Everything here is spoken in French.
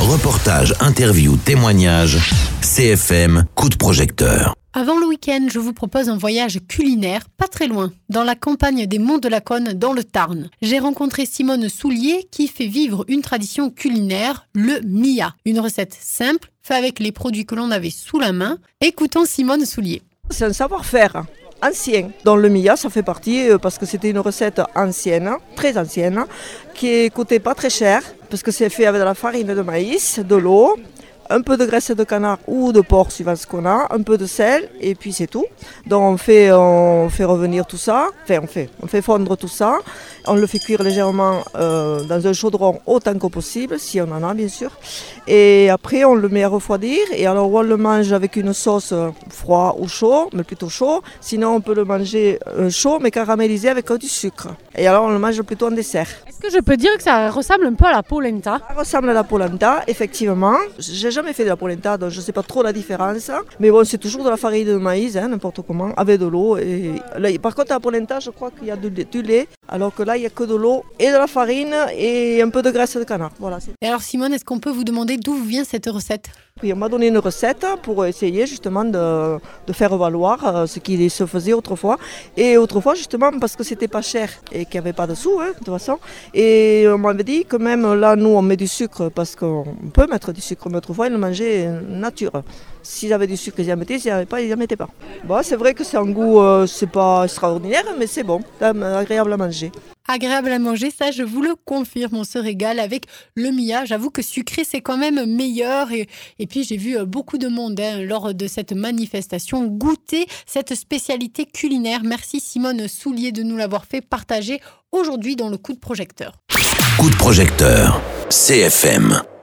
Reportages, interviews, témoignages, CFM, coup de projecteur. Avant le week-end, je vous propose un voyage culinaire, pas très loin, dans la campagne des Monts de la Conne, dans le Tarn. J'ai rencontré Simone Soulier qui fait vivre une tradition culinaire, le Mia. Une recette simple, faite avec les produits que l'on avait sous la main. Écoutons Simone Soulier. C'est un savoir-faire ancien. Dans le Mia, ça fait partie, parce que c'était une recette ancienne, très ancienne, qui coûtait pas très cher, parce que c'est fait avec de la farine de maïs, de l'eau, un peu de graisse de canard ou de porc suivant ce qu'on a, un peu de sel et puis c'est tout. Donc on fait revenir tout ça, on fait fondre tout ça, on le fait cuire légèrement dans un chaudron autant que possible, si on en a bien sûr. Et après on le met à refroidir et alors on le mange avec une sauce froid ou chaud, mais plutôt chaud. Sinon on peut le manger chaud mais caramélisé avec du sucre. Et alors on le mange plutôt en dessert. Est-ce que je peux dire que ça ressemble un peu à la polenta ? Ça ressemble à la polenta, effectivement. J'ai jamais fait de la polenta, donc je ne sais pas trop la différence. Mais bon, c'est toujours de la farine de maïs, n'importe comment, avec de l'eau. Et là, par contre, à la polenta, je crois qu'il y a du lait, alors que là, il n'y a que de l'eau et de la farine et un peu de graisse de canard. Voilà. Et alors Simone, est-ce qu'on peut vous demander d'où vient cette recette ? Oui, on m'a donné une recette pour essayer justement de faire valoir ce qui se faisait autrefois. Et autrefois, justement, parce que c'était pas cher et qu'il n'y avait pas de sous, de toute façon. Et on m'avait dit que même là, nous, on met du sucre parce qu'on peut mettre du sucre, mais autrefois, ils le mangeaient nature. S'ils avaient du sucre, ils en mettaient, s'ils n'avaient pas, ils n'en mettaient pas. Bon, c'est vrai que c'est un goût, c'est pas extraordinaire, mais c'est bon, c'est agréable à manger. Agréable à manger, ça je vous le confirme, on se régale avec le Mia. J'avoue que sucré c'est quand même meilleur et puis j'ai vu beaucoup de monde lors de cette manifestation goûter cette spécialité culinaire. Merci Simone Soulier de nous l'avoir fait partager aujourd'hui dans le coup de projecteur. Coup de projecteur, CFM.